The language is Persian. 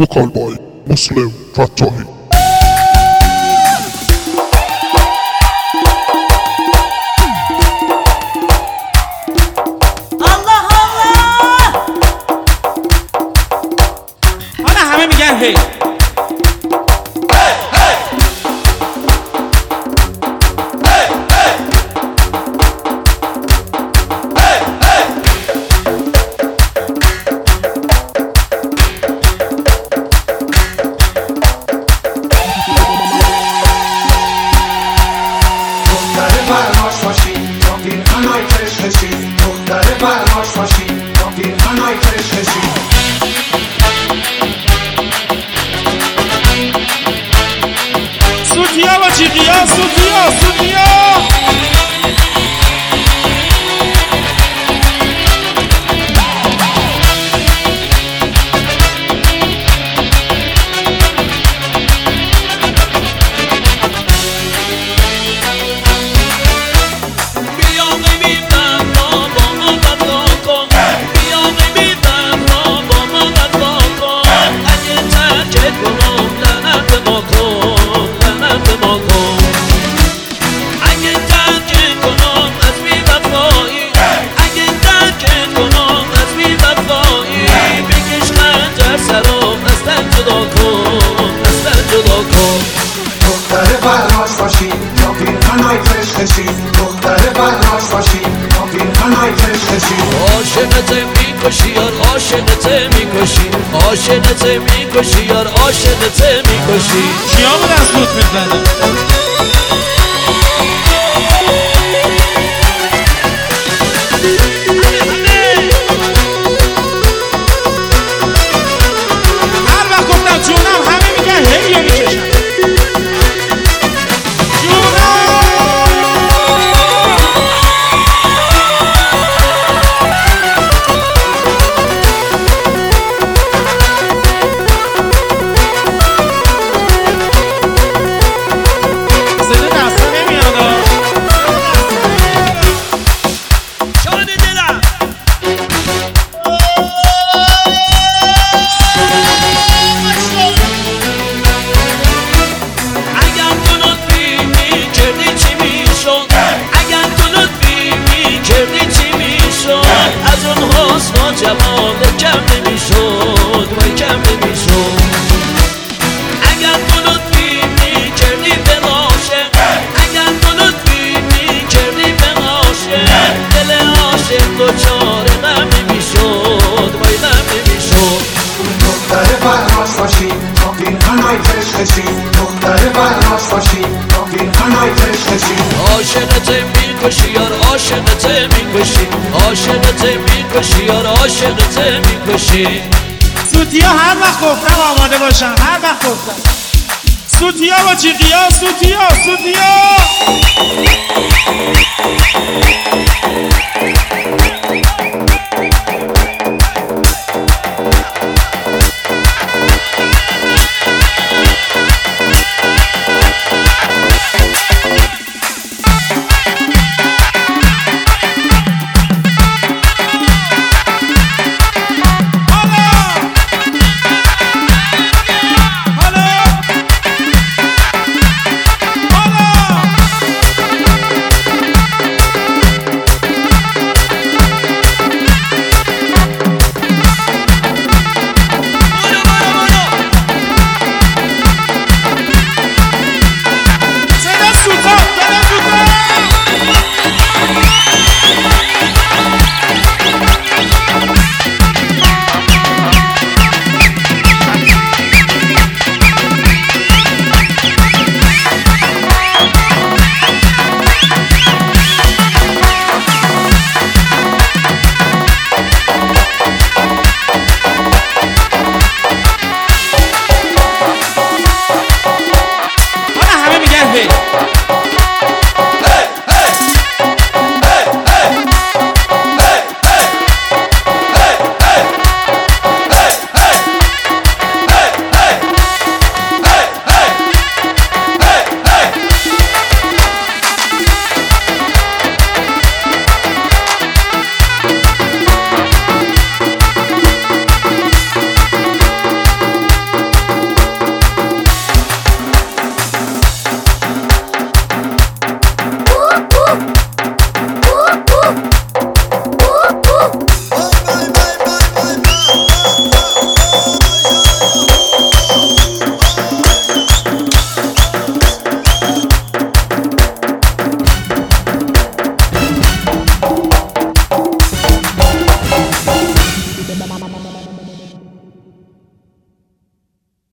vocal by Muslim Fatahi. Allah Allah! حالا همه میگن هی سوتیا و جیغیا سوتیا عاشقته میکشی یار عاشقته میکشی کیا بود از سوت میزنه هر وقت گفتم جونم همه میگن هی یا میکشن عاشقته میکشی یار عاشقته میکشی عاشقته میکشی یار عاشقته میکشی سوتیا هر وقت گفتم آماده باشن هر وقت گفتم سوتیا و جیغیا سوتیا